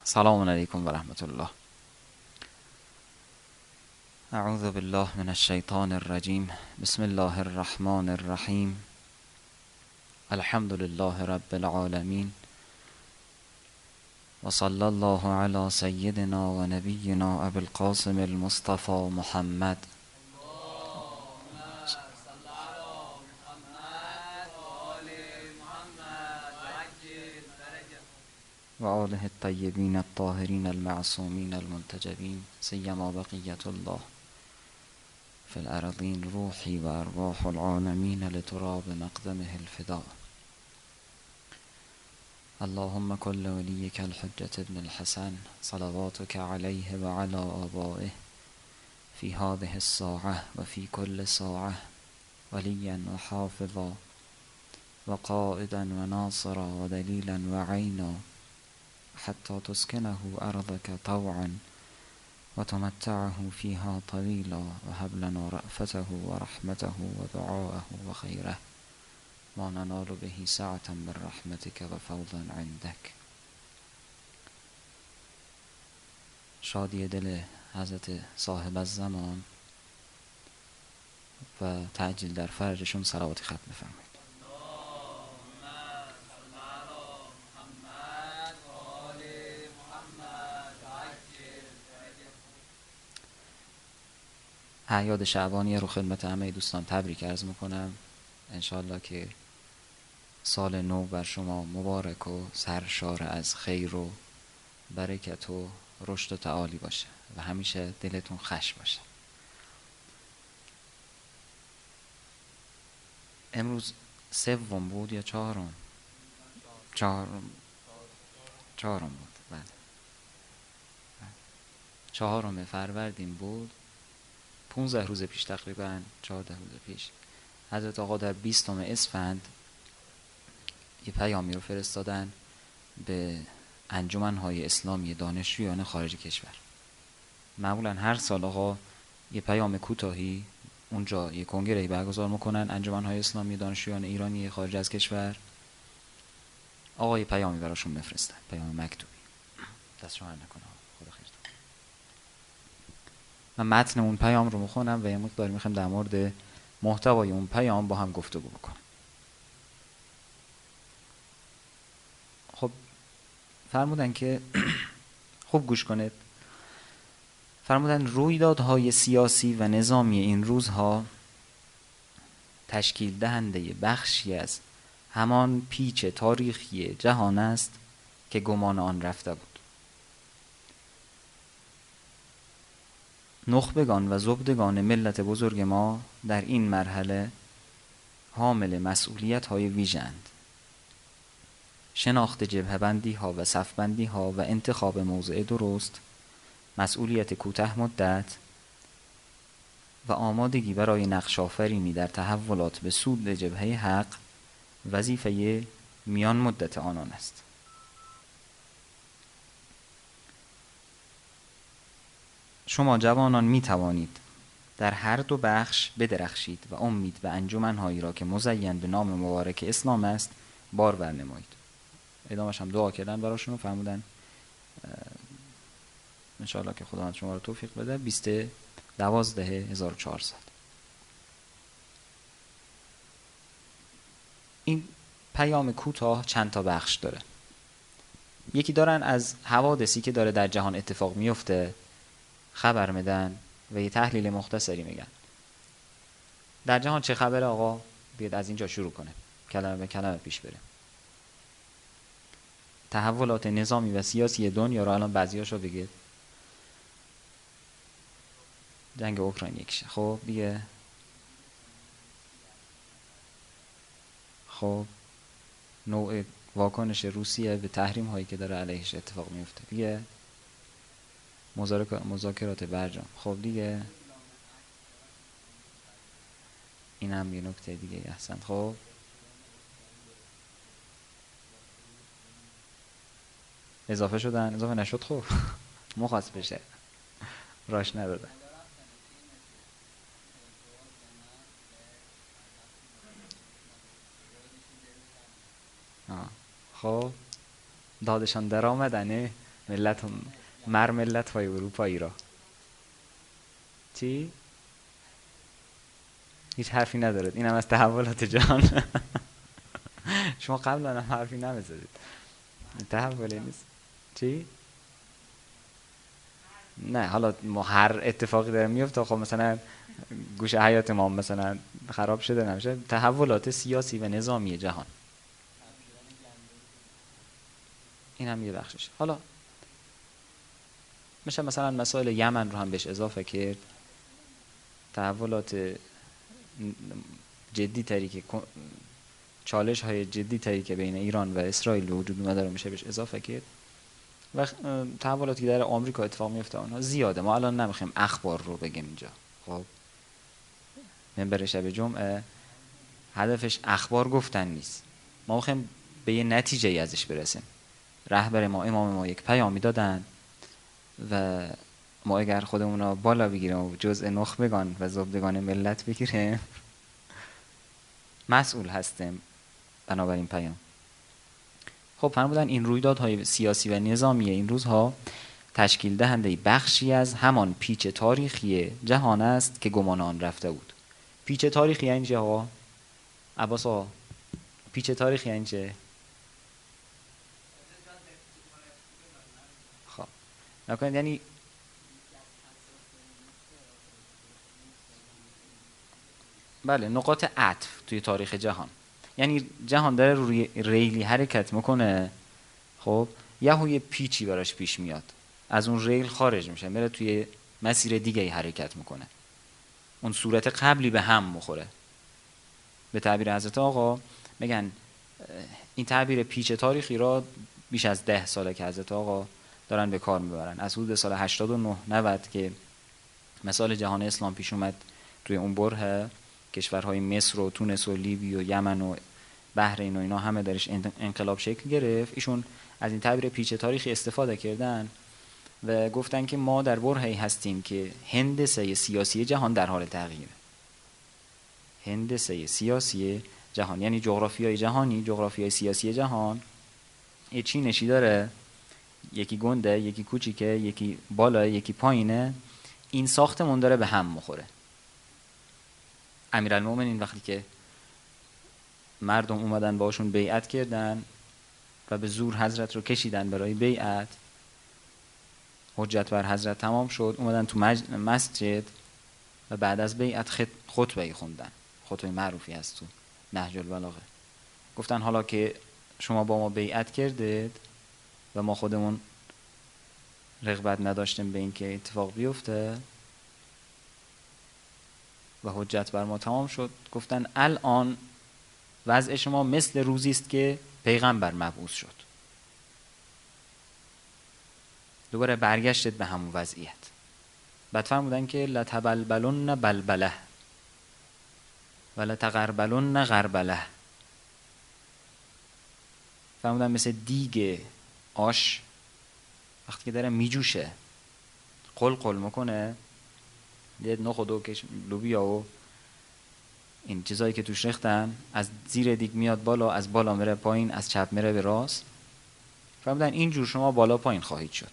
سلام علیکم و رحمت الله. اعوذ بالله من الشیطان الرجیم. بسم الله الرحمن الرحیم. الحمد لله رب العالمین و صلی الله علی سیدنا و نبینا ابی القاسم المصطفى محمد و آله الطیبین الطاهرین المعصومین المنتجبین سیما بقیت الله فی الارضین روحی و ارواح العالمین لتراب مقدمه الفداء. اللهم كل وليك الحجة ابن الحسن صلواتك عليه وعلى آبائه في هذه الساعة وفي كل ساعة وليا وحافظا وقائدا وناصرا ودليلا وعينا حتى تسكنه أرضك طوعا وتمتعه فيها طويلا وهب لنا رأفته ورحمته ودعاءه وخيره ما ننال به سعة من رحمتك و فوضا عندك. شادی دل حضرت صاحب الزمان و تعجیل در فرجشون صلوات ختم بفرمایید. اعیاد شعبانی رو خدمت همه دوستان تبریک عرض میکنم. انشالله که سال نو بر شما مبارک و سرشار از خیر و برکت و رشد و تعالی باشه و همیشه دلتون خوش باشه. امروز سوم بود یا چهارم؟ چهارم بود. بله، 4 فروردین بود. 15 روز پیش، تقریبا 14 روز پیش، حضرت آقا در 20 اسفند یه پیامی رو فرستادن به انجمن‌های اسلامی دانشجویان خارج کشور. معمولا هر سال آقا یه پیام کوتاهی اونجا یه کنگره‌ای برگزار میکنن، انجمن‌های اسلامی دانشجویان ایرانی خارج از کشور. آقا یه پیامی براشون بفرستن، پیام مکتوبی. دست شما نکنه، خدا خیر. من متن اون پیام رو میخونم و یه مقدار میخوام در مورد محتوای اون پیام با هم گفتگو بکنم. خب فرمودن که خوب گوش کنید. فرمودن رویدادهای سیاسی و نظامی این روزها تشکیل دهنده بخشی از همان پیچ تاریخی جهان است که گمان آن رفته بود. نخبگان و زبدگان ملت بزرگ ما در این مرحله حامل مسئولیت های ویژند. شناخت جبهه بندی ها و صف بندی ها و انتخاب موضع درست، مسئولیت کوتاه مدت و آمادگی برای نقش آفرینی در تحولات به سود جبهه حق وظیفه میان مدت آنان است. شما جوانان می توانید در هر دو بخش بدرخشید و امید به انجمن‌هایی را که مزین به نام مبارک اسلام است بار برنمایید. ادامه‌اش هم دعا کردن براشون و فرمودن انشاءالله که خداوند شما رو توفیق بده. 20/12/1400. این پیام کوتاه چند تا بخش داره. یکی دارن از حوادثی که داره در جهان اتفاق میفته خبر میدن و یه تحلیل مختصری میگن. در جهان چه خبره آقا؟ بیاد از اینجا شروع کنه، کلمه به کلمه پیش بره. تحولات نظامی و سیاسی دنیا رو الان بعضیاشو بگید. جنگ اوکراین یکیشه. خب دیگه، خب نوع واکنش روسیه به تحریم هایی که داره علیهش اتفاق میفته دیگه. مذاکرات برجام. خب دیگه این هم یه نکته دیگه. احسن. خب اضافه شدن، اضافه نشد. خب مخواست بشه، راش ندادن. خب دادشان در آمدنه. ملت های اروپایی را. چی؟ هیچ حرفی ندارد. اینم از تحولات جهان. شما قبلا هم حرفی نمیزدید. تحولی نیست. چی؟ نه حالا ما هر اتفاقی داره میفته، خب مثلا گوشه حیات ما مثلا خراب شده نمیشه. تحولات سیاسی و نظامی جهان، این هم یه بخشش. حالا میشه مثلا مسائل یمن رو هم بهش اضافه کرد. تحولات جدی تری که چالش های جدی تری که بین ایران و اسرائیل وجود اومده رو میشه بهش اضافه کرد. و تحولاتی که در آمریکا اتفاق میفته اونها زیاده. ما الان نمیخوایم اخبار رو بگیم اینجا. خب منبر شب جمعه هدفش اخبار گفتن نیست. ما میخوایم به یه نتیجه ازش برسیم. رهبر ما، امام ما یک پیامی دادن و ما اگر خودمون رو بالا بگیریم و جزء نخبگان و زبدگان ملت بگیریم مسئول هستیم بنابراین پیام. خب فرمودن این رویدادهای سیاسی و نظامی این روزها تشکیل دهنده بخشی از همان پیچ تاریخی جهان است که گمان آن رفته بود. پیچ تاریخی یعنی چه ها؟ عباس ها، پیچ تاریخی یعنی چه؟ خب نکنید یعنی بله نقاط عطف توی تاریخ جهان. یعنی جهان داره روی ریلی حرکت میکنه، خب یه پیچی براش پیش میاد، از اون ریل خارج میشه، میره توی مسیر دیگه حرکت میکنه، اون صورت قبلی به هم مخوره. به تعبیر حضرت آقا میگن این تعبیر پیچ تاریخی را بیش از 10 ساله که حضرت آقا دارن به کار میبرن. از حدود سال 89 90 که مثال جهان اسلام پیش اومد توی اون بره، کشورهای مصر و تونس و لیبی و یمن و بحرین و اینا همه درش انقلاب شکل گرفت، ایشون از این تعبیر پیچ تاریخی استفاده کردن و گفتن که ما در برهه‌ای هستیم که هندسه سیاسی جهان در حال تغییره. هندسه سیاسی جهان یعنی جغرافیای جهانی، جغرافیای سیاسی جهان یه چینشی داره، یکی گنده، یکی کوچیکه، یکی بالا، یکی پایینه. این ساختمون داره به هم میخوره. امیرالمومنین وقتی که مردم اومدن باشون بیعت کردن و به زور حضرت رو کشیدن برای بیعت، حجت بر حضرت تمام شد، اومدن تو مسجد و بعد از بیعت خطبه خوندن. خطبه معروفی هست تو نهج البلاغه. گفتن حالا که شما با ما بیعت کردید و ما خودمون رغبت نداشتیم به این که اتفاق بیفته و حجت بر ما تمام شد، گفتن الان وضع شما مثل روزی است که پیغمبر مبعوث شد. دوباره برگشتید به همون وضعیت. بعد فرمودن که لتبلبلن بلبله و لتغربلن غربله. فرمودن مثل دیگ آش وقتی که داره میجوشه قل میکنه، دید نخود و لوبیا و این چیزایی که توش ریختن از زیر دیگ میاد بالا، از بالا میره پایین، از چپ میره به راست. فرمودن اینجور شما بالا پایین خواهید شد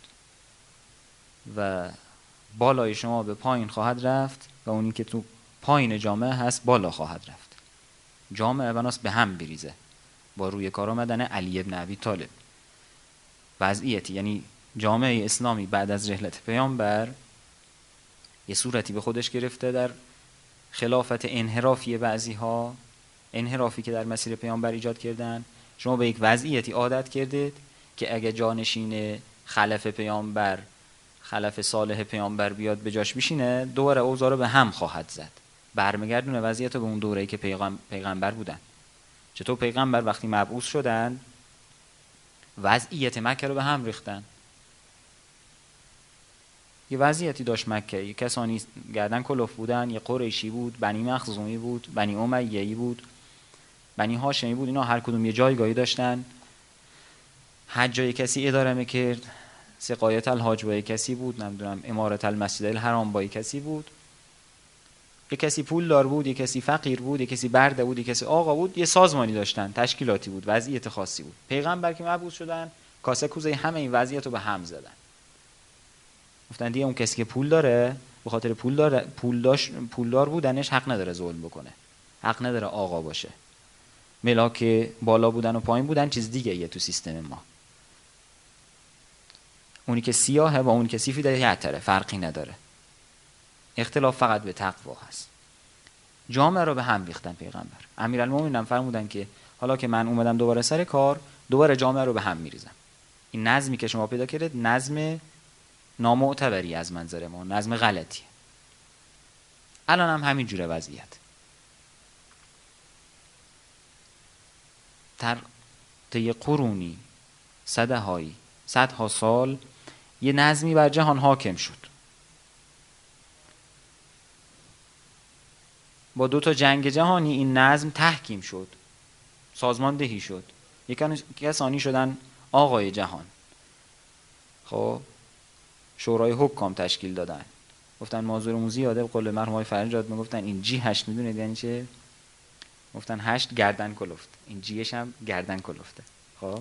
و بالای شما به پایین خواهد رفت و اونی که تو پایین جامعه هست بالا خواهد رفت. جامعه بناس به هم بریزه با روی کار آمدن علی ابن ابی طالب. وضعیتی یعنی جامعه اسلامی بعد از رحلت پیامبر یه صورتی به خودش گرفته در خلافت انحرافی بعضی ها، انحرافی که در مسیر پیامبر ایجاد کردن. شما به یک وضعیتی عادت کردید که اگه جانشین خلف پیامبر، خلف صالح پیامبر بیاد به جاش بشینه، دوباره اوضاع رو به هم خواهد زد، برمیگردونه وضعیت رو به اون دوره‌ای که پیغمبر بودن. چطور پیغمبر وقتی مبعوث شدن وضعیت مکه رو به هم ریختن. یه وضعیتی داشت مکه، یه کسانی گردن کلوف بودن، یه قریشی بود، بنی مخزومی بود، بنی امیه‌ای بود، بنی هاشمی بود، اینا هر کدوم یه جایگاهی داشتن. حج جای کسی اداره میکرد، سقایت الحاج با کسی بود، نمیدونم امارت المسجد الحرام با کسی بود. یه کسی پول دار بود، یه کسی فقیر بود، یه کسی برده بود، یه کسی آقا بود، یه سازمانی داشتن، تشکیلاتی بود، وضعیت خاصی بود. پیغمبر که مبعوث شدن کاسه کوزه همه این وضعیت رو به هم زدن. گفتن دیگه اون کسی که پول داره به خاطر پولدار بودنش حق نداره ظلم بکنه، حق نداره آقا باشه. ملاک بالا بودن و پایین بودن چیز دیگه یه تو سیستم ما. اونی که سیاهه با اونی که سفیده یه طرف فرقی نداره، اختلاف فقط به تقوا هست. جامعه رو به هم ریختن پیغمبر. امیرالمومنین فرمودن که حالا که من اومدم دوباره سر کار، دوباره جامعه رو به هم میریزم. این نظمی که شما پیدا کردید نظم نامعتبری از منظر ما، نظم غلطی. الان هم همین جوره وضعیت. در طی قرونی، صدها سال یه نظمی بر جهان حاکم شد. با 2 جنگ جهانی این نظم تحکیم شد، سازماندهی شد. کسانی شدن آقای جهان. خب شورای حکام تشکیل دادن. گفتن موضوع زیاده. به قول مرحوم آقای فرنجاد میگفتن این جی 8 میدونید یعنی چه؟ گفتن 8 گردن کلفت، این جیش هم گردن کلفته. خب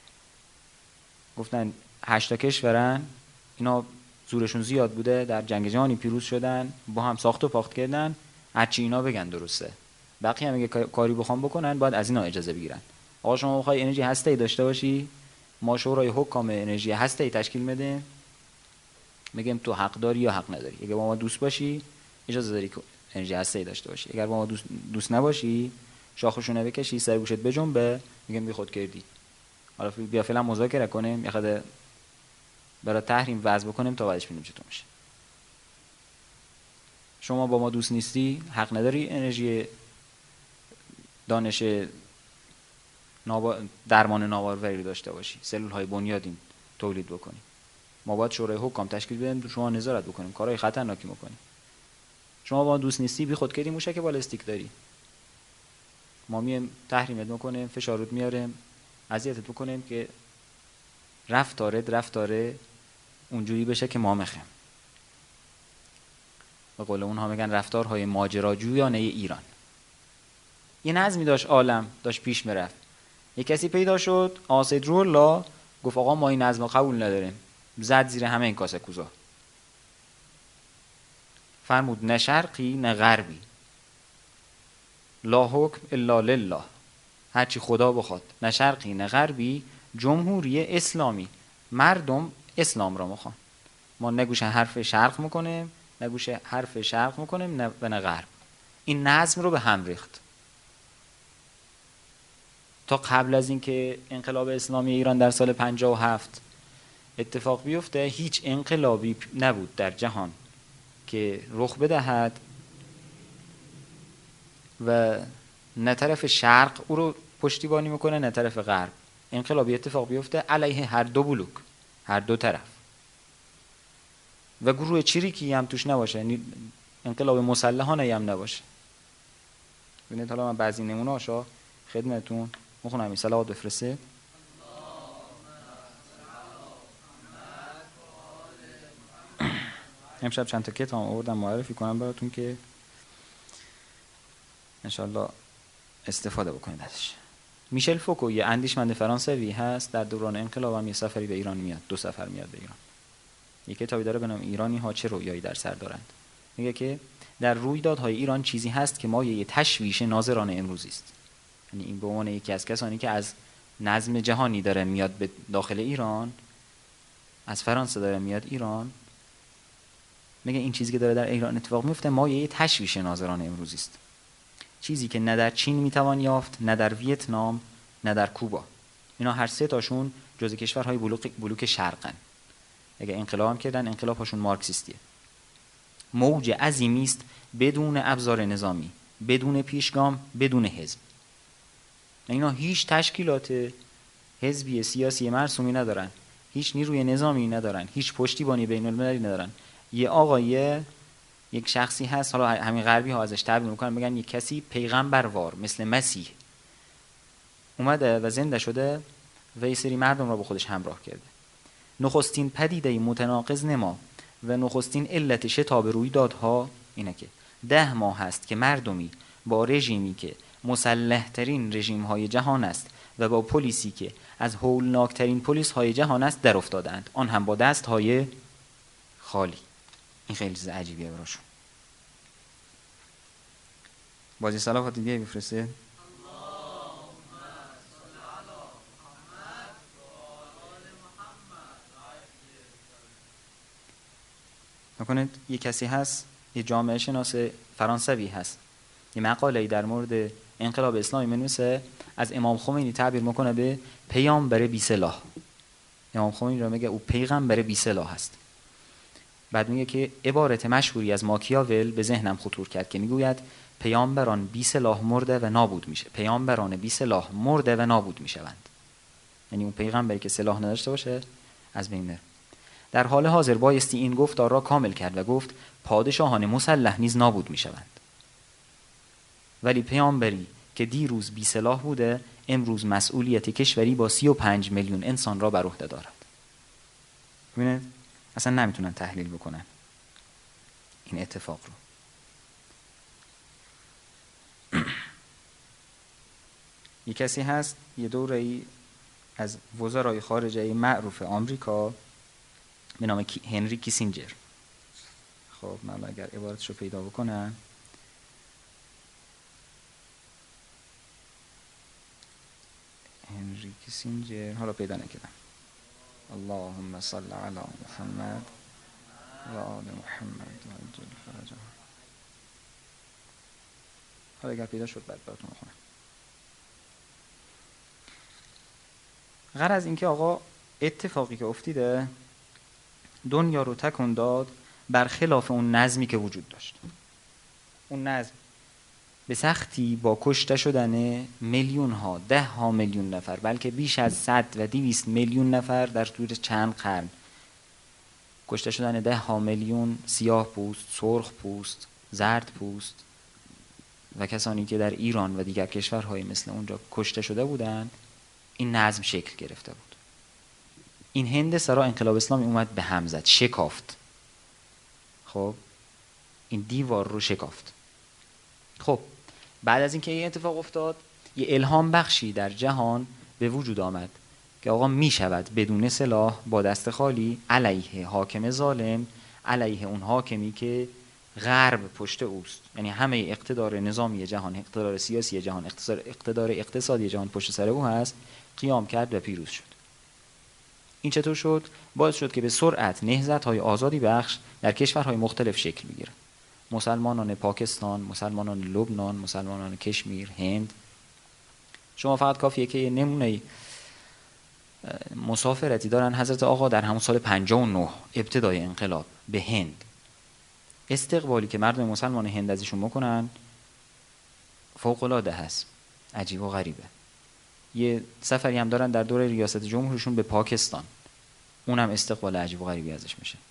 گفتن 8 تا کشورن، اینا زورشون زیاد بوده، در جنگ جهانی پیروز شدن، با هم ساخت و پاخت کردن، هرچی اینا بگن درسته. بقیه هم اگه کاری بخوام بکنن باید از اینا اجازه بگیرن. آقا شما میخوای انرژی هسته‌ای داشته باشی، ما شورای حکام انرژی هسته‌ای تشکیل بده، میگم تو حق داری یا حق نداری. اگه با ما دوست باشی اجازه داری که انرژی هسته‌ای داشته باشی، اگر با ما دوست نباشی شاخشونه بکشی، سر گوشت بجنبه، میگم بی خود کردی. حالا بیا فعلا مذاکره کنیم، یه خورده برای تحریم وضع بکنیم تا بعدش ببینیم چطور میشه. شما با ما دوست نیستی، حق نداری انرژی دانش درمان ناباروری داشته باشی، سلول های بنیادین تولید بکنی. ما باید شورای حکام تشکیل بدیم، شما نظارت بکنیم، کارهای خطرناکی میکنیم. شما با ما دوست نیستی، بی خود کردی، موشک بالستیک داری، ما میایم تحریمت میکنیم، فشار رود میاریم، اذیتت بکنیم که رفتاره اونجوری بشه که ما میخوایم. به قول اونها میگن رفتارهای ماجراجویانه ایران. یه نظمی داشت، عالم داشت پیش میرفت. یه کسی پیدا شد، آسید رولا، گفت آقا ما این نظم قبول نداریم، زد زیر همه این کاسه کوزا. فرمود نه شرقی نه غربی، لا حکم الا لله، هرچی خدا بخواد، نه شرقی نه غربی، جمهوری اسلامی، مردم اسلام را میخوان. ما نگوشه حرف شرق میکنیم، نگوشه حرف شرق میکنیم، نه و نه غرب. این نظم رو به هم ریخت. تا قبل از اینکه انقلاب اسلامی ایران در سال 57 اتفاق بیفته، هیچ انقلابی نبود در جهان که رخ بدهد و نه طرف شرق او رو پشتیبانی میکنه نه طرف غرب. انقلابی اتفاق بیفته علیه هر دو بلوک، هر دو طرف، و گروه چریکی هم توش نباشه، انقلاب مسلحانه هم نباشه. ببینید حالا من بعضی نمونه‌هاشو خدمتتون میخونم، این صلوات بفرسته. امشب چند تا کتاب آوردم معرفی کنم براتون که انشالله استفاده بکنید ازش. میشل فوکو یه اندیشمند فرانسوی هست، در دوران انقلاب هم یه سفری به ایران میاد، 2 سفر میاد به ایران. یه کتابی داره به نام ایرانی ها چه رویایی در سر دارند. میگه که در رویدادهای ایران چیزی هست که مایه تشویش ناظران امروزی است. یعنی این به عنوان یکی از کسانی که از نظم جهانی داره میاد به داخل ایران، از فرانسه داره میاد ایران، میگه این چیزی که داره در ایران اتفاق میفته مایه تشویش ناظران امروزی است. چیزی که نه در چین میتوان یافت، نه در ویتنام، نه در کوبا. اینا هر سه تاشون جزء کشورهای بلوک شرقن. اگه انقلاب هم کردن، انقلابشون مارکسیستیه. موج عظیمی است بدون ابزار نظامی، بدون پیشگام، بدون حزب. اینا هیچ تشکیلات حزبی سیاسی مرسومی ندارن، هیچ نیروی نظامی ندارن، هیچ پشتیبانی بین المللی ندارن. یه آقای، یک شخصی هست، حالا همین غربی ها ازش تعبیر میکنن، میگن یک کسی پیغمبروار مثل مسیح اومده و زنده شده و یه سری مردم را با خودش همراه کرده. نخستین پدیده متناقض نما و نخستین علت شتاب رویدادها اینه که 10 ماه هست که مردمی با رژیمی که مسلح ترین رژیم های جهان است و با پلیسی که از هولناکترین پلیس های جهان است در افتادند، آن هم با دست های خالی. این خیلی چیز عجیبیه براشون. بازی صلوات دیگه بفرسته. نکنید یه کسی هست، یه جامعه شناس فرانسوی هست، یه مقاله‌ای در مورد انقلاب اسلامی می‌نویسه، از امام خمینی تعبیر میکنه به پیامبر بی سلاح. امام خمینی رو میگه او پیغمبر بی سلاح هست. بعد میگه که عبارت مشهوری از ماکیاول به ذهنم خطور کرد که میگوید پیامبران بی سلاح مرده و نابود میشه. پیامبران بی سلاح مرده و نابود میشوند. یعنی اون پیغمبری که سلاح نداشته باشه از بین میره. در حال حاضر بایستی این گفتار را کامل کرد و گفت پادشاهان مسلح نیز نابود میشوند. ولی پیامبری که دیروز بی سلاح بوده امروز مسئولیت کشوری با 35 میلیون انسان را بر عهده دارد. ببینید اصلا نمیتونن تحلیل بکنن این اتفاق رو. یک کسی هست یه دوره‌ای از وزرای خارجه معروف آمریکا به نام هنری کیسینجر. خب من اگر عبارتشو پیدا بکنم، هنری کیسینجر، حالا پیدا نکردم. اللهم صل علی محمد و آل محمد و عجل فرجهم. حالا اگر پیدا شد بعد براتون بخونم. غرض این که آقا اتفاقی که افتیده دنیا رو تکون داد برخلاف اون نظمی که وجود داشت. اون نظم به سختی با کشته شدن میلیون ها، 10 میلیون نفر، بلکه بیش از 100 و 200 میلیون نفر در طول چند قرن، کشته شدن 10 میلیون سیاه پوست، سرخ پوست، زرد پوست و کسانی که در ایران و دیگر کشورهای مثل اونجا کشته شده بودند، این نظم شکل گرفته بود. این هند سرا انقلاب اسلامی اومد به هم زد، شکافت. خب این دیوار رو شکافت. خب بعد از اینکه این اتفاق افتاد یه الهام بخشی در جهان به وجود آمد که آقا می شود بدون سلاح با دست خالی علیه حاکم ظالم، علیه اون حاکمی که غرب پشت اوست، یعنی همه اقتدار نظامی جهان، اقتدار سیاسی جهان، اقتدار اقتصادی جهان پشت سر او هست، قیام کرد و پیروز شد. این چطور شد؟ باعث شد که به سرعت نهضت‌های آزادی بخش در کشورهای مختلف شکل بگیرد. مسلمانان پاکستان، مسلمانان لبنان، مسلمانان کشمیر، هند. شما فقط کافیه که یه نمونه مسافرتی دارن حضرت آقا در همون سال 59 ابتدای انقلاب به هند، استقبالی که مردم مسلمان هند ازشون میکنن فوق‌العاده هست، عجیب و غریبه. یه سفری هم دارن در دوره ریاست جمهورشون به پاکستان، اونم استقبال عجیب و غریبی ازش میشه.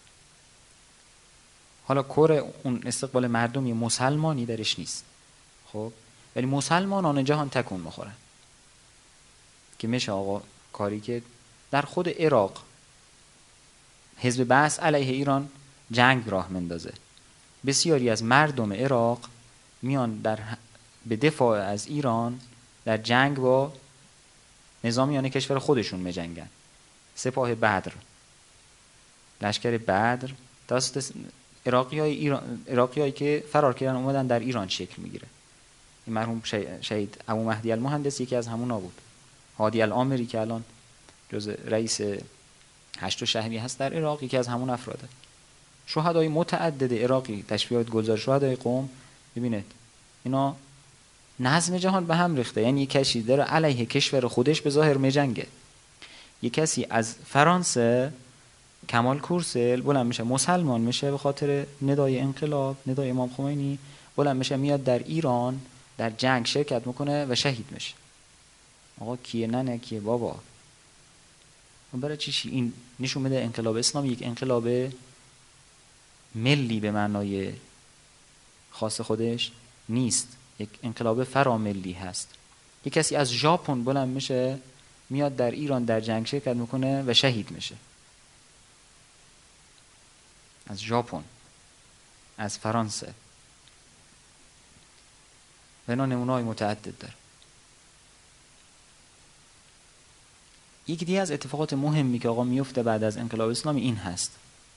حالا کور اون استقبال مردمی مسلمانی درش نیست، خب ولی مسلمانان جهان تکون میخورن که میشه آقا کاری که در خود عراق حزب بعث علیه ایران جنگ راه مندازه، بسیاری از مردم عراق میان به دفاع از ایران در جنگ با نظامیان کشور خودشون میجنگن. سپاه بدر، لشکر بدر توسط عراقیایی که فرار کردن اومدن در ایران شکل میگیره. این مرحوم شهید ابو مهدی المهندس یکی از همونا بود. هادی العامری که الان جز رئیس هشت شهری هست در عراق یکی از همون افراده. شهدای متعدد عراقی، تشبیهات گلزار شهدای قم، ببینید اینا نظم جهان به هم ریخته. یعنی یک کسی داره علیه کشور خودش به ظاهر میجنگه. یک کسی از فرانسه، کمال کورسل، بلند میشه مسلمان میشه به خاطر ندای انقلاب، ندای امام خمینی، بلند میشه میاد در ایران در جنگ شرکت میکنه و شهید میشه. آقا کیه ننه کیه بابا؟ برای چی؟ این نشون میده انقلاب اسلامی یک انقلاب ملی به معنای خاص خودش نیست، یک انقلاب فراملی هست. یک کسی از ژاپن بلند میشه میاد در ایران در جنگ شرکت میکنه و شهید میشه. از ژاپن، از فرانسه. و اینا نمونه‌های متعدد داره. یک دیگه از اتفاقات مهمی که آقا میفته بعد از انقلاب اسلامی این هست.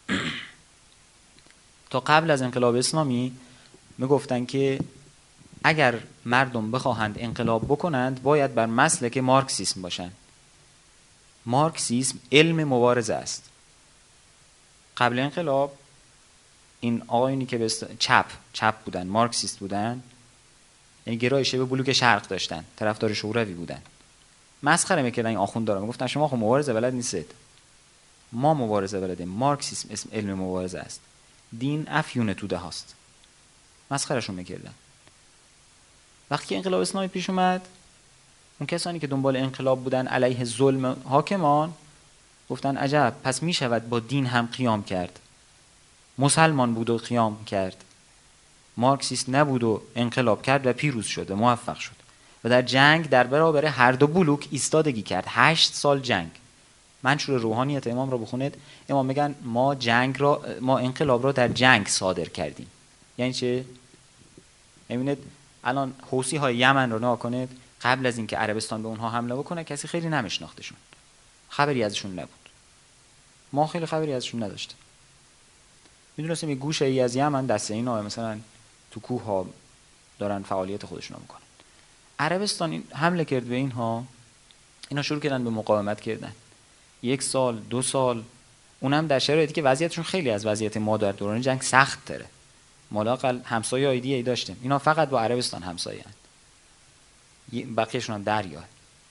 تا قبل از انقلاب اسلامی میگفتن که اگر مردم بخواهند انقلاب بکنند باید بر مسلک مارکسیسم باشن. مارکسیسم علم مبارزه است. قبل انقلاب این آقایونی که چپ بودن، مارکسیست بودن، یعنی گرایش به بلوک شرق داشتن، طرفدار شوروی بودن، مسخره میکردن این آخوندارا، میگفتن شما خب مبارزه بلد نیستید. ما مبارزه بلدیم. مارکسیسم اسم علم مبارزه است. دین افیون توده هاست. مسخرهشون میکردن. وقتی انقلاب اسلامی پیش اومد، اون کسانی که دنبال انقلاب بودن علیه ظلم حاکمان گفتن عجب، پس میشود با دین هم قیام کرد. مسلمان بود و قیام کرد، مارکسیست نبود و انقلاب کرد و پیروز شد و موفق شد و در جنگ در برابر هر دو بلوک ایستادگی کرد. 8 سال جنگ. منشور روحانیت امام را بخونید، امام میگن ما انقلاب را در جنگ صادر کردیم. یعنی چه؟ ببینید الان حوثی های یمن رو نگاه کنید، قبل از اینکه عربستان به اونها حمله بکنه کسی خیلی نمیشناختشون، خبری ازشون نبود، ما خیلی خبری ازشون نداشتیم. میدونستیم یه گوشه ای از یمن دسته اینا مثلا تو کوه ها دارن فعالیت خودشون رو میکنن. عربستان حمله کرد به اینها، اینا شروع کردن به مقاومت کردن. 1 سال 2 سال، اونم در شرایطی که وضعیتشون خیلی از وضعیت ما در دوران جنگ سخت تره. ما لااقل همسایه‌های دیگه داشتیم، اینا فقط با عربستان همسایه‌اند، بقیه‌شون هم دریا.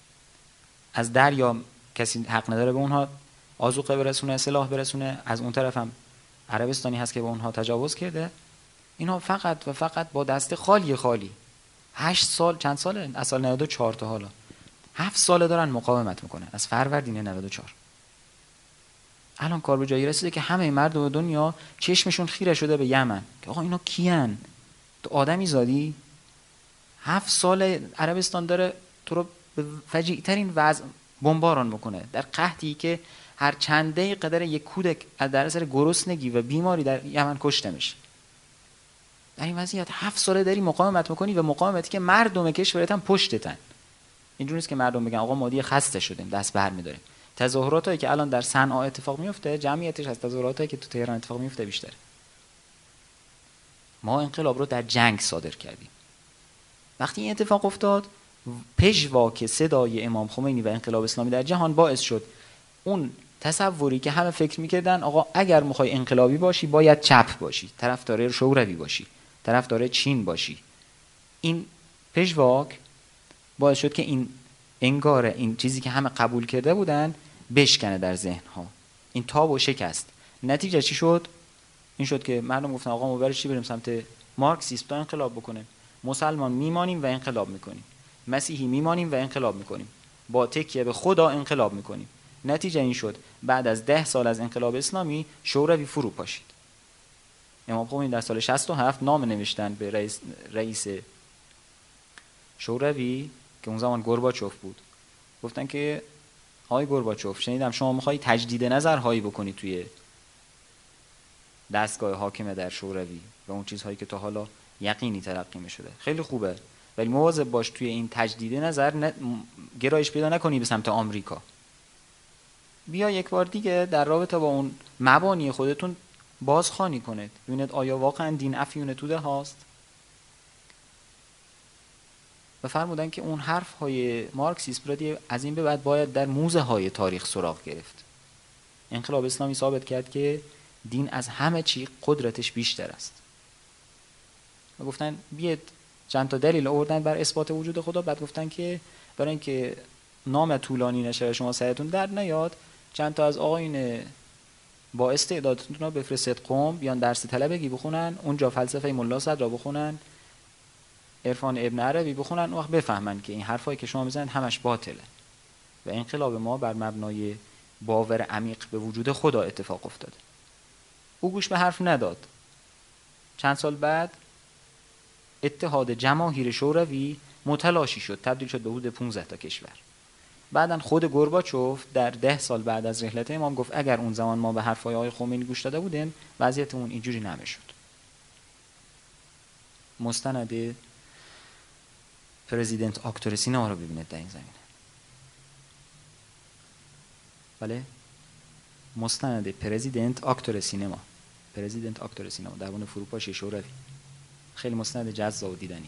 از دریا کسی حق نداره به اونها آذوقه برسونه، سلاح برسونه. از اون طرف هم عربستانی هست که به اونها تجاوز کرده. اینا فقط و فقط با دست خالی 8 سال، چند ساله؟ از سال 94 تا حالا 7 ساله دارن مقاومت میکنن، از فروردین 94. الان کار به جایی رسیده که همه مردم دنیا چشمشون خیره شده به یمن که آقا اینا کیان؟ تو آدمی زادی؟ 7 سال عربستان داره تو رو به فجیع ترین وضع بمباران میکنه، در قحطی که هر چند دقیقه قدر یک کودک در اثر گرسنگی و بیماری در یمن کشته میشه. در این وضعیت 7 ساله داری مقاومت میکنی و مقاومتی که مردم کشورت هم پشتتن. اینجوری نیست که مردم بگن آقا ما دیگه خسته شدیم دست برمی‌داریم. تظاهراتی که الان در صنعا اتفاق میفته جمعیتش از تظاهراتی که تو تهران اتفاق میفته بیشتره. ما انقلاب رو در جنگ صادر کردیم. وقتی این اتفاق افتاد، پژواک صدای امام خمینی و انقلاب اسلامی در جهان باعث شد اون تصوری که همه فکر میکردن آقا اگر میخوای انقلابی باشی باید چپ باشی، طرفدار شوروی باشی، طرفدار چین باشی، این پژواک باعث شد که این انگار این چیزی که همه قبول کرده بودن بشکنه در ذهن ها. این تاب و شکست. نتیجه چی شد؟ این شد که مردم گفتن آقا ما برای چی بریم سمت مارکسیسم تا انقلاب بکنیم؟ مسلمان میمانیم و انقلاب میکنیم، مسیحی میمانیم و انقلاب میکنیم، با تکیه به خدا انقلاب میکنیم. نتیجه این شد بعد از 10 سال از انقلاب اسلامی شوروی فرو پاشید. امام خمینی در سال 67 نامه نوشتن به رئیس شوروی که اون زمان گورباچوف بود. گفتن که آقای گورباچوف شنیدم شما میخوایی تجدید نظرهایی بکنی توی دستگاه حاکمه در شوروی و اون چیزهایی که تا حالا یقینی تلقی میشده خیلی خوبه، ولی مواظب باش توی این تجدید نظر گرایش پیدا نکنی به سمت آمریکا. بیا یک بار دیگه در رابطه با اون مبانی خودتون بازخوانی کنید، ببینید آیا واقعا دین افیون توده هاست. و فرمودن که اون حرف های مارکسیسم را از این به بعد باید در موزه های تاریخ سراغ گرفت. انقلاب اسلامی ثابت کرد که دین از همه چی قدرتش بیشتر است. و گفتن بیاد چند تا دلیل آوردن بر اثبات وجود خدا، بعد گفتن که برای اینکه نام طولانی نشه شما سرتون در نیاد، چند تا از آقایون با استعدادتون رو بفرستید قم بیان درس طلبگی بخونن، اونجا فلسفه ملا صدر را بخونن، عرفان ابن عربی بخونن، وقت بفهمن که این حرفایی که شما میزنید همش باطله. و انقلاب ما بر مبنای باور عمیق به وجود خدا اتفاق افتاده. او گوش به حرف نداد. چند سال بعد اتحاد جماهیر شوروی متلاشی شد، تبدیل شد به حدود 15 تا کشور. بعدن خود گورباچوف در 10 سال بعد از رحلت امام گفت اگر اون زمان ما به حرفای آقای خمینی گوش داده بودیم وضعیتمون اینجوری نمیشد. مستند پرزیدنت آکتور سینما رو ببینید در این زمینه. بله، مستند پرزیدنت آکتور سینما درباره فروپاشی شوروی، خیلی مستند جذاب و دیدنی.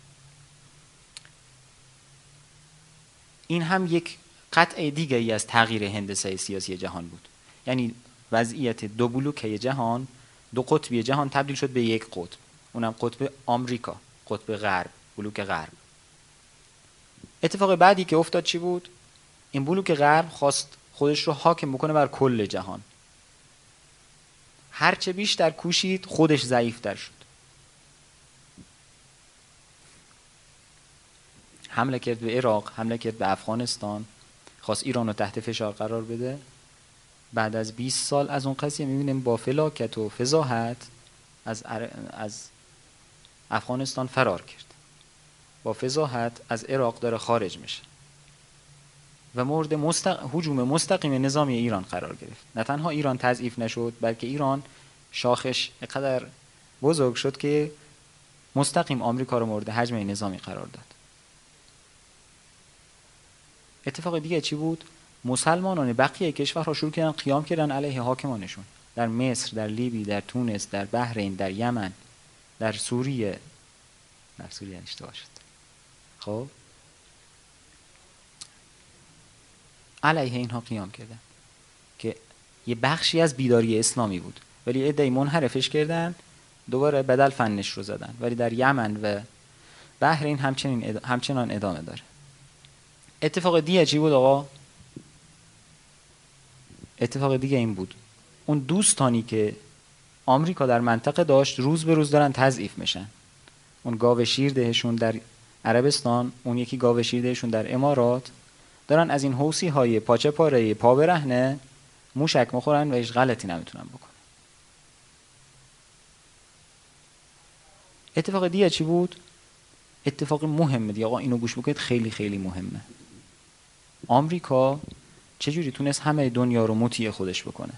این هم یک قطعه دیگری از تغییر هندسه سیاسی جهان بود. یعنی وضعیت دو بلوکه جهان، دو قطبی جهان تبدیل شد به یک قطب، اونم قطب آمریکا، قطب غرب، بلوک غرب. اتفاق بعدی که افتاد چی بود؟ این بلوک غرب خواست خودش رو حاکم بکنه بر کل جهان. هرچه بیشتر کوشید خودش ضعیف‌تر شد. حمله کرد به عراق، حمله کرد به افغانستان، خواست ایران رو تحت فشار قرار بده. بعد از 20 سال از اون قضیه می‌بینیم با فلاکت و فضاحت از افغانستان فرار کرد. با فضاحت از عراق داره خارج میشه و مورد هجوم مستقیم نظامی ایران قرار گرفت. نه تنها ایران تضعیف نشد، بلکه ایران شاخش اینقدر بزرگ شد که مستقیم آمریکا رو مورد هجمه نظامی قرار داد. اتفاق دیگه چی بود؟ مسلمانان بقیه کشورها شروع کردن قیام کردن علیه حاکمانشون. در مصر، در لیبی، در تونس، در بحرین، در یمن، در سوریه اشتباه شد. خب علیه اینها قیام کردن که یه بخشی از بیداری اسلامی بود، ولی عده‌ای منحرفش کردن، دوباره بدل فنش رو زدن. ولی در یمن و بحرین همچنان ادامه داره. اتفاق دیگه چی بود آقا؟ اتفاق دیگه این بود اون دوستانی که آمریکا در منطقه داشت روز به روز دارن تضعیف میشن. اون گاو شیردهشون در عربستان، اون یکی گاو شیردهشون در امارات، دارن از این حوثی های پاچه پاره پا برهنه موشک مخورن و هیچ غلطی نمیتونن بکنن. اتفاق دیگه چی بود؟ اتفاق مهمه دیگه آقا، اینو گوش بکنید، خیلی خیلی مهمه. آمریکا چجوری تونست همه دنیا رو مطیع خودش بکنه؟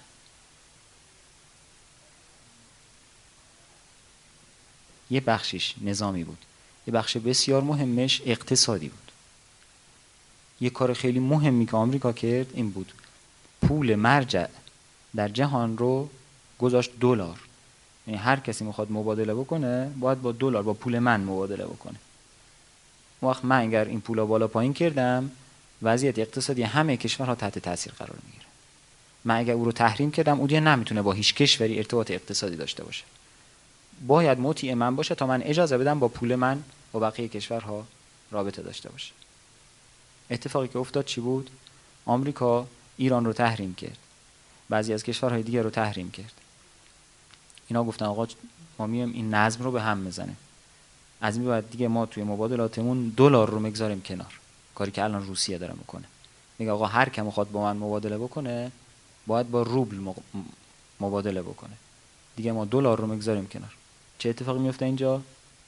یه بخشش نظامی بود، یه بخش بسیار مهمش اقتصادی بود. یه کار خیلی مهمی که آمریکا کرد این بود پول مرجع در جهان رو گذاشت دلار. یعنی هر کسی میخواد مبادله بکنه باید با دلار، با پول من مبادله بکنه. وقت من اگر این پولا بالا پایین کردم، وضعیت اقتصادی همه کشورها تحت تاثیر قرار میگیره. من اگر او رو تحریم کردم، او دیگه نمیتونه با هیچ کشوری ارتباط اقتصادی داشته باشه. باید مطیع من باشه تا من اجازه بدم با پول من با بقیه کشورها رابطه داشته باشه. اتفاقی که افتاد چی بود؟ آمریکا ایران رو تحریم کرد، بعضی از کشورهای دیگر رو تحریم کرد. اینا گفتن آقا ما میایم این نظم رو به هم بزنیم، از این بعد دیگه ما توی مبادلاتمون دلار رو میگذاریم کنار. کاری که الان روسیه داره میکنه، میگه آقا هر کی میخواد با من مبادله بکنه باید با روبل مبادله بکنه، دیگه ما دلار رو میگذاریم کنار. چه اتفاقی میفته اینجا؟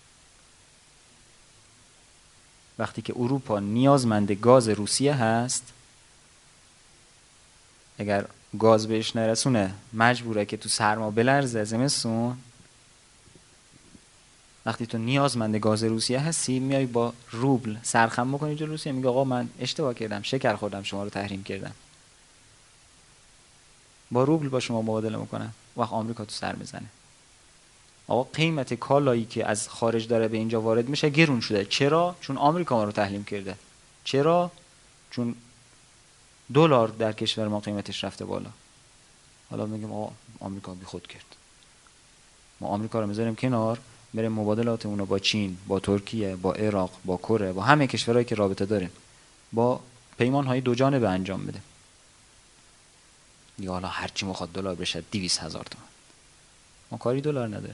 وقتی که اروپا نیازمند گاز روسیه هست، اگر گاز بهش نرسونه مجبوره که تو سرما بلرزه زمستون. وقتی تو نیازمند گاز روسیه هستی میای با روبل سرخم بکنی جلوی روسیه، میگه آقا من اشتباه کردم، شکر خوردم، شما رو تحریم کردم، با روبل با شما مبادله میکنم. وقت آمریکا تو سر میزنه. آقا قیمت کالایی که از خارج داره به اینجا وارد میشه گرون شده. چرا؟ چون آمریکا ما رو تحریم کرده. چرا؟ چون دلار در کشور ما قیمتش رفته بالا. حالا میگیم آقا آمریکا بی خود کرد، ما آمریکا رو میذاریم کنار، بریم مبادلاتمون رو با چین، با ترکیه، با عراق، با کره، با همه کشورهایی که رابطه داریم با پیمان‌های دو جانبه انجام بده. یا حالا هرچی میخواد دلار بشه 200,000 تومان، ما کاری دلار نداره.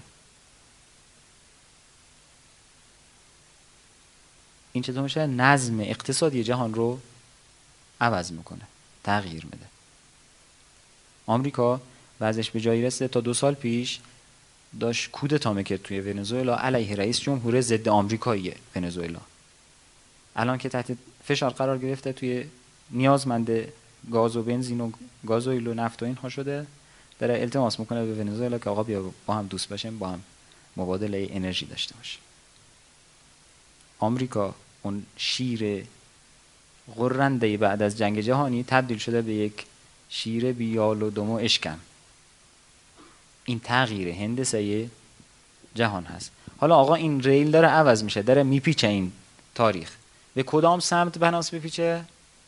این چطور میشه؟ نظم اقتصادی جهان رو عوض میکنه، تغییر میده. آمریکا وضعش به جایی رسیده تا 2 سال پیش داشت کودتا میکرد توی ونزوئلا علیه رئیس جمهور ضد آمریکایی ونزوئلا. الان که تحت فشار قرار گرفته، توی نیازمند گاز و بنزین و گازوئیل و نفت و اینها شده، داره التماس میکنه به ونزوئلا که آقا بیا با هم دوست باشیم، با هم مبادله انرژی داشته باشیم. آمریکا اون شیر غرنده بعد از جنگ جهانی تبدیل شده به یک شیر بیال و دم و اشکم. این تغییر هندسه جهان هست. حالا آقا این ریل داره عوض میشه، داره میپیچه این تاریخ. به کدام سمت بناس بپیچه؟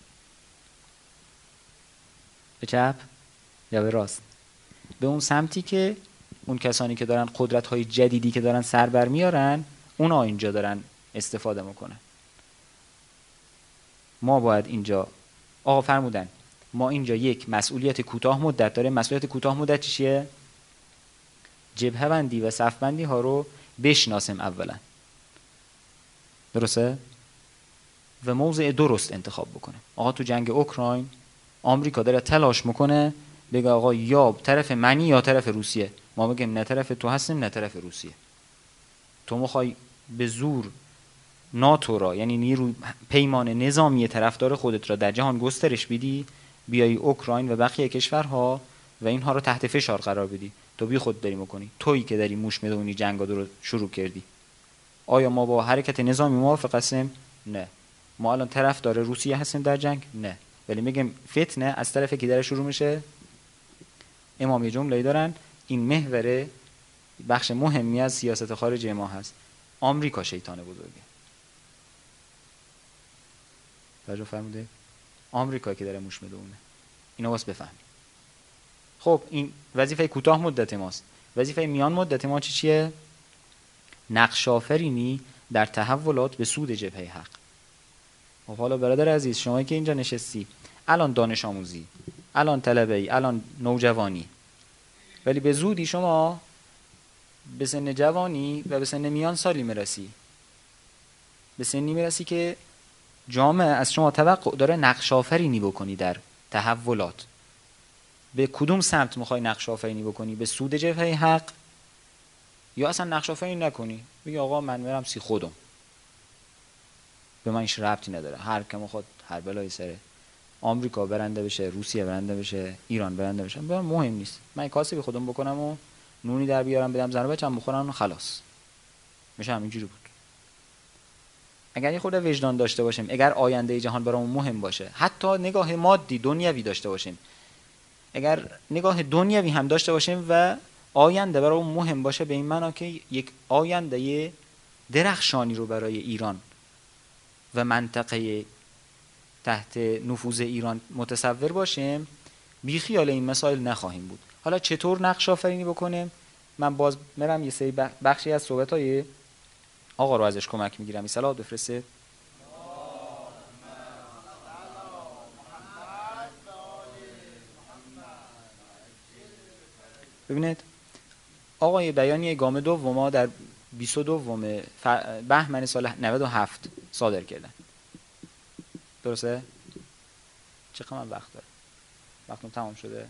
به چپ یا به راست؟ به اون سمتی که اون کسانی که دارن قدرت‌های جدیدی که دارن سر بر میارن اونا اینجا دارن استفاده میکنن. ما باید اینجا آقا فرمودن ما اینجا یک مسئولیت کوتاه مدت داره. مسئولیت کوتاه مدت چیه؟ جبهه بندی و صف بندی ها رو بشناسیم اولا، درسته؟ و موضع درست انتخاب بکنیم. آقا تو جنگ اوکراین آمریکا داره تلاش میکنه بگه آقا یا طرف منی یا طرف روسیه. ما بگیم نه طرف تو هستیم نه طرف روسیه. تو میخوای به زور ناتو را، یعنی نیرو پیمان نظامی طرفدار خودت را در جهان گسترش بدی، بیایی اوکراین و بقیه کشورها و اینها رو تحت فشار قرار بدی، تو بی خود داری میکنی. تویی که داری موش میدونی جنگا رو شروع کردی. آیا ما با حرکت نظامی موافق هستیم؟ نه. ما الان طرفدار روسیه هستیم در جنگ؟ نه. ولی میگم فتنه از طرف کی داره شروع میشه؟ امام یه جمله‌ای دارن، این محور بخش مهمی از سیاست خارجی ما هست. آمریکا شیطان بزرگه. توجه فرموده؟ آمریکا که داره موش میدونه. اینو واسه بفهم. خب این وظیفه کوتاه مدت ماست. وظیفه میان مدت ما چیه؟ نقش آفرینی در تحولات به سود جبهه حق. خب حالا برادر عزیز، شما که اینجا نشستی، الان دانش آموزی، الان طلبه ای، الان نوجوانی، ولی به زودی شما به سن جوانی و به سن میان سالی میرسی. به سنی میرسی که جامعه از شما توقع داره نقش آفرینی بکنی در تحولات. به کدوم سمت میخوای نقش آفرینی بکنی؟ به سود جبهه حق یا اصلا نقش آفرینی نکنی؟ بگی آقا من میرم سی خودم، به من هیچ ربطی نداره، هر کی میخواد هر بلایی سره، آمریکا برنده بشه، روسیه برنده بشه، ایران برنده بشه، به من مهم نیست. من کاسه به خودم بکنم و نونی در بیارم بدم زن و بچه‌م بخورن و خلاص. میشه همینجوری بود. اگر یه خورده وجدان داشته باشیم، اگر آینده جهان برامون مهم باشه، حتی نگاه مادی دنیوی داشته باشیم، اگر نگاه دنیوی هم داشته باشیم و آینده برامون مهم باشه، به این معنا که یک آینده درخشانی رو برای ایران و منطقه تحت نفوذ ایران متصور باشیم، بی خیال این مسائل نخواهیم بود. حالا چطور نقش آفرینی بکنیم؟ من باز میرم یه سری بخشی از صحبت‌های آقا رو ازش کمک میگیرم. صلوات بفرسته. ببینید آقای بیانیه گام دوم در 22 بهمن سال 97 صادر کردن. درسته؟ چقدر وقت داره؟ وقتم تمام شده؟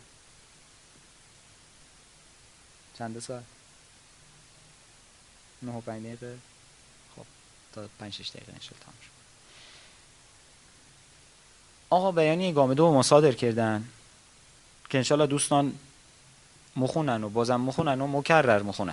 چند ساعت؟ 9 و 5 دقیقه. خب تا 5 6 دقیقه ان تمام شد. آقا بیانیه گام دوم صادر کردن که انشالله دوستان مخونن و بازم مخونن و مکرر مخونن.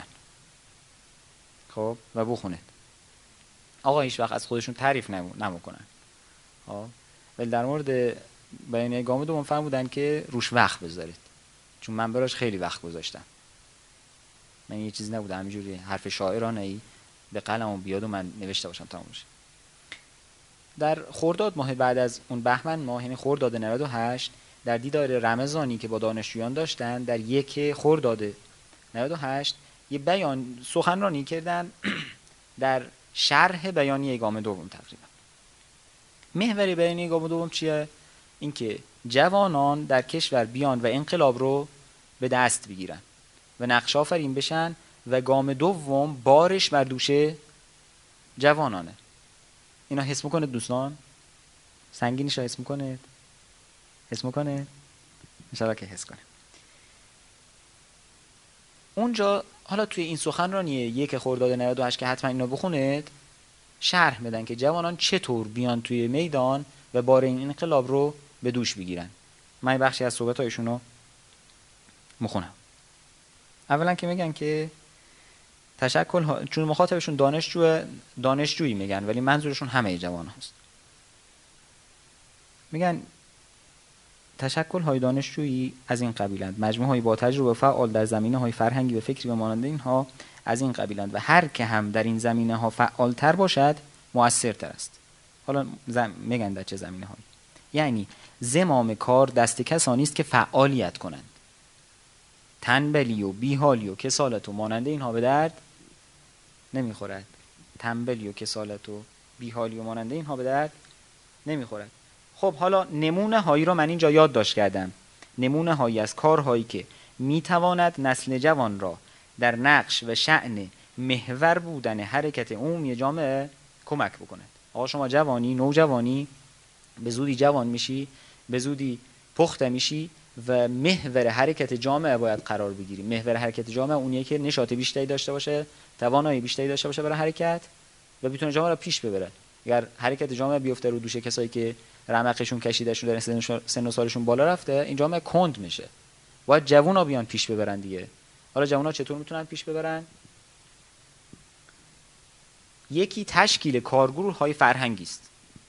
خب و بخونید. آقا هیچ وقت از خودشون تعریف نمیکنن. خب ولی در مورد بیانیه گام دوم فرمودن که روش وقت بذارید، چون من براش خیلی وقت گذاشتم. من یه چیز نبوده همینجوری حرف شاعرانه ای به قلمم بیاد و من نوشته باشم تمام بشه. در خرداد ماه بعد از اون بهمن ماه، یعنی خرداد 98، در دیدار رمضانی که با دانشجویان داشتن در 1 خرداد 98 یه بیان سخنرانی کردن در شرح بیانیه گام دوم. تقریبا محور بیانیه گام دوم چیه؟ اینکه جوانان در کشور بیان و انقلاب رو به دست بگیرن و نقش آفرین بشن و گام دوم بارش بر دوش جوانانه. اینا حس میکنه دوستان؟ سنگینیش حس میکنه؟ حس میکنه؟ انشاءالله که حس کنه. اونجا حالا توی این سخنرانی 1 خرداد 98 که حتما اینا بخونید، شرح میدن که جوانان چطور بیان توی میدان و بار این انقلاب رو به دوش بگیرن. من بخشی از صحبت‌هایشون رو میخونم. اولا که میگن که چون مخاطبشون دانشجویی میگن، ولی منظورشون همه جوان هست. میگن تشکل های دانشجویی از این قبیلند: مجموعه های با تجربه فعال در زمینه های فرهنگی و فکری و مانند اینها از این قبیلند و هر که هم در این زمینه ها فعال تر باشد مؤثرتر است. حالا میگن در چه زمینه هایی؟ یعنی زمام کار دست کسانی است که فعالیت کنند. تنبلی و بیحالی و کسالت و مانند اینها به درد نمیخورد. تنبلی و کسالت و بیحالی و مانند اینها به درد نمیخورد. خب حالا نمونه هایی را من اینجا یادداشت کردم. نمونه هایی از کارهایی که میتواند نسل جوان را در نقش و شأن محور بودن حرکت عمومی جامعه کمک بکند. آقا شما جوانی، نوجوانی، به زودی جوان میشی، به زودی پخته میشی و محور حرکت جامعه باید قرار بگیری. محور حرکت جامعه اونیه که نشاط بیشتری داشته باشه، توانایی بیشتری داشته باشه برای حرکت و بتونه جامعه را پیش ببره. اگر حرکت جامعه بیفته رو دوش کسایی که رمقشون کشیده شده، در سن و سالشون بالا رفته، این جامعه کند میشه. باید جوونا بیان پیش ببرن دیگه. حالا جوونا چطور میتونن پیش ببرن؟ یکی تشکیل کارگروه‌های فرهنگی است.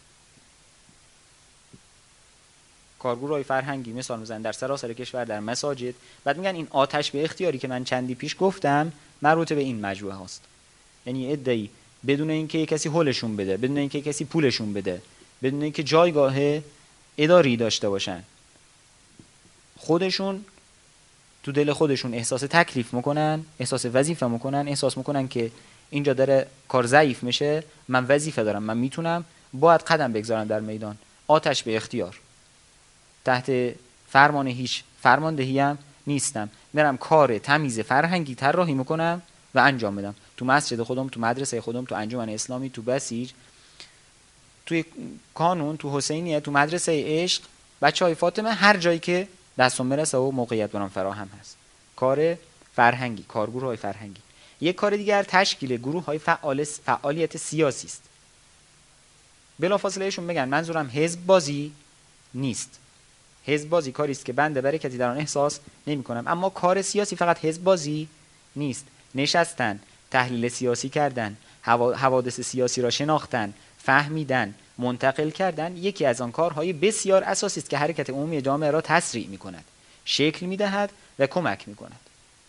کارگروه‌های فرهنگی مثال میزنن در سراسر کشور، در مساجد. بعد میگن این آتش به اختیاری که من چندی پیش گفتم مربوط به این مجموعه هاست. یعنی ادعی بدون اینکه کسی هولشون بده، بدون اینکه کسی پولشون بده، بدون اینکه جایگاه اداری داشته باشن، خودشون تو دل خودشون احساس تکلیف میکنن، احساس وظیفه میکنن، احساس میکنن که اینجا داره کار ضعیف میشه، من وظیفه دارم، من میتونم، باید قدم بگذارم در میدان. آتش به اختیار، تحت فرمان هیچ فرماندهی هم نیستم، میرم کار تمیز فرهنگی طراحی میکنم و انجام میدم. تو مسجد خودم، تو مدرسه خودم، تو انجمن اسلامی، تو بسیج، توی کانون، تو حسینیه، تو مدرسه عشق، بچهای فاطمه، هر جایی که دستم برسه و موقعیت برام فراهم هست. کار فرهنگی، کارگروه‌های فرهنگی. یک کار دیگر تشکیل گروه‌های فعالیت سیاسی است. بلافاصله ایشون میگن منظورم حزب بازی نیست. حزب بازی کاری است که بنده برکتی در آن احساس نمی‌کنم، اما کار سیاسی فقط حزب بازی نیست. نشستن، تحلیل سیاسی کردن، حوادث سیاسی را شناختن، فهمیدن، منتقل کردن، یکی از آن کارهای بسیار اساسی است که حرکت عمومی جامعه را تسریع می‌کند، شکل می‌دهد و کمک می‌کند.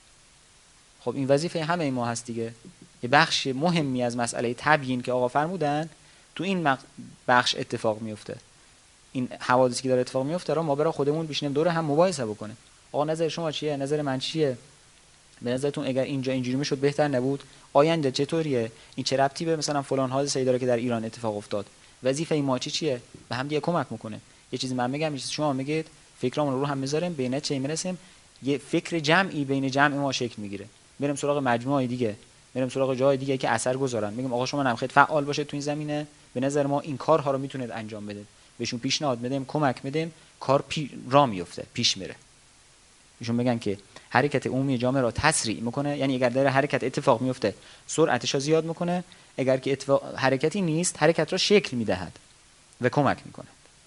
خب این وظیفه همه ما هست دیگه. یه بخش مهمی از مسئله تبیین که آقا فرمودن تو این بخش اتفاق میفته. این حوادثی که داره اتفاق میفته را ما برای خودمون بشینیم دور هم مباحثه بکنیم. آقا نظر شما چیه؟ نظر من چیه؟ به نظرتون اگر اینجا اینجوری میشد بهتر نبود؟ آینده چطوریه؟ این چه ربطی به مثلا فلان حادثه‌ای داره که در ایران اتفاق افتاد؟ وظیفه ما چیه؟ به هم دیگه کمک میکنه. یه چیزی من میگم، یه چیزی شما میگید، فکرامون رو هم میذاریم، به نتیجه میرسیم، یه فکر جمعی بین جمع ما شکل میگیره. بریم سراغ مجموعه دیگه، بریم سراغ جای دیگه که اثر گذارن. میگم آقا شما نمیخواید فعال باشه تو این زمینه، به نظر ما این کارها رو میتونید انجام بدید. بهشون پیشنهاد میدیم، کمک میدیم، کار راه میفته، پیش میره. ایشون میگن که حرکت عمومی جامعه را تسریع میکنه، یعنی اگر در حرکت اتفاق میفته سرعتش را زیاد میکنه، اگر که حرکتی نیست حرکت را شکل میدهد و کمک میکنه.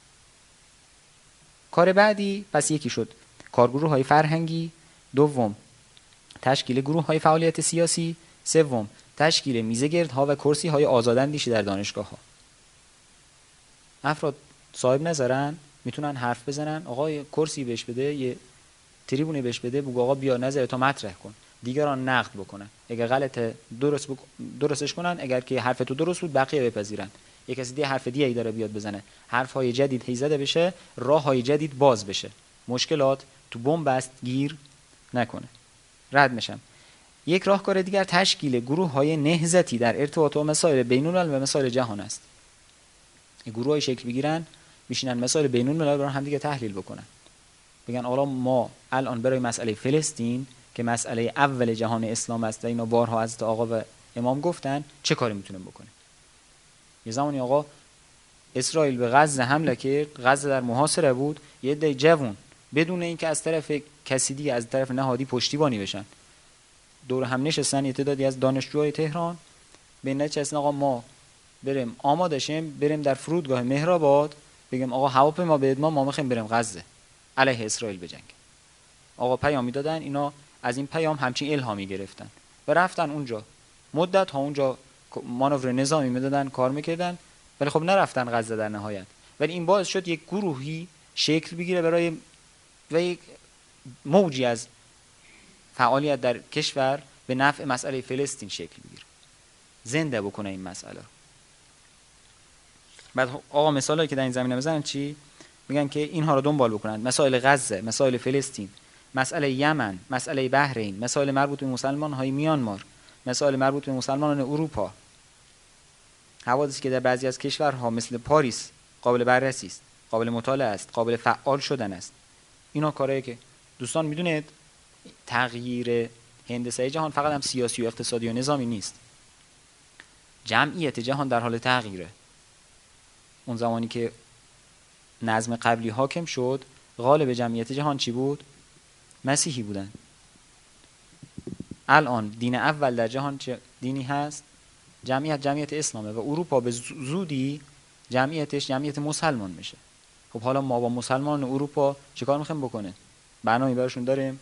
کار بعدی پس یکی شد کارگروه‌های فرهنگی، دوم تشکیل گروه‌های فعالیت سیاسی، سوم تشکیل میزگردها و کرسی‌های آزاداندیشی در دانشگاه‌ها. افراد صاحب نظرن، میتونن حرف بزنن، آقا یه کرسی بهش بده، یه تریبونی بهش بده، بگو آقا بیا نظرتو مطرح کن، دیگران نقد بکنن، اگه غلطه درستش کنن، اگر که حرف تو درست بود بقیه بپذیرن. یک کسی دیگه حرف دیگه ای داره بیاد بزنه، حرف‌های جدید هی زده بشه، راه‌های جدید باز بشه، مشکلات تو بن‌بست گیر نکنه، رد میشن. یک راهکار دیگر تشکیل گروه‌های نهضتی در ارتباط با مسائل بین‌الملل و مسائل جهان است. این گروه‌های شکل بگیرن، میشینن مسائل بین‌الملل رو هم دیگه تحلیل بکنن، بگن حالا ما الان برای مسئله فلسطین که مسئله اول جهان اسلام است و اینا بارها از آقا و امام گفتن، چه کاری میتونیم بکنیم؟ یه زمانی آقا اسرائیل به غزه حمله کرد، غزه در محاصره بود، یه عده جوون بدون اینکه از طرف کسی دیگه، از طرف نهادی پشتیبانی بشن، دور هم نشستن یه تعدادی از دانشجوهای تهران، به نتیجه آقا ما بریم آماده شیم، بریم در فرودگاه مهرآباد بگیم آقا هواپیما بده، ما میخوایم بریم غزه علیه اسرائیل بجنگیم. آقا پیامی دادن، اینا از این پیام همچین الهامی گرفتن و رفتن اونجا. مدت ها اونجا مانور نظامی میدادن، کار میکردن، ولی خب نرفتن غزه در نهایت. ولی این باعث شد یک گروهی شکل بگیره برای و یک موجی از فعالیت در کشور به نفع مسئله فلسطین شکل بگیره، زنده بکنه این مسئله رو. بعد آقا مثالایی که در این زمینه بزنن چی؟ میگن که اینها رو دنبال بکنند، مسائل غزه، مسائل فلسطین، مسئله یمن، مسئله بحرین، مسائل مربوط به مسلمان‌های میانمار، مسائل مربوط به مسلمانان اروپا، حوادثی که در بعضی از کشورها مثل پاریس قابل بررسی است، قابل مطالعه است، قابل فعال شدن است. اینا کارهایی که دوستان میدونید تغییر هندسه جهان فقط هم سیاسی و اقتصادی و نظامی نیست. جمعیت جهان در حال تغییره. اون زمانی که نظم قبلی حاکم شد، غالب جمعیت جهان چی بود؟ مسیحی بودن. الان دین اول در جهان چه دینی هست؟ جمعیت اسلامه و اروپا به زودی جمعیتش جمعیت مسلمان میشه. خب حالا ما با مسلمان اروپا چیکار میخوایم بکنه؟ برنامه‌ای براشون داریم؟